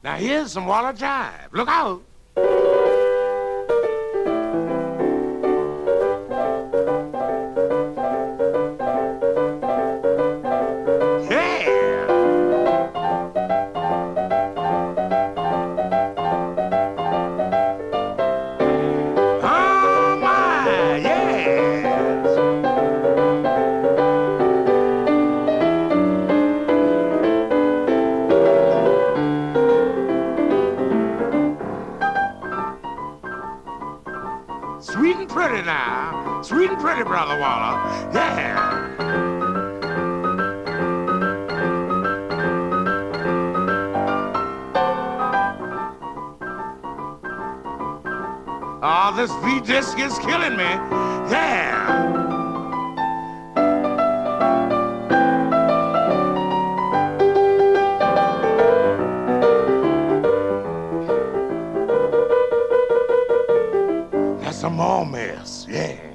Now here's some Walla Jive. Look out. Yeah. Oh my, yes. Sweet and pretty now. Sweet and pretty, Brother Waller. Yeah. Oh, this beat just is killing me. Yeah. That's some more mess. Yeah.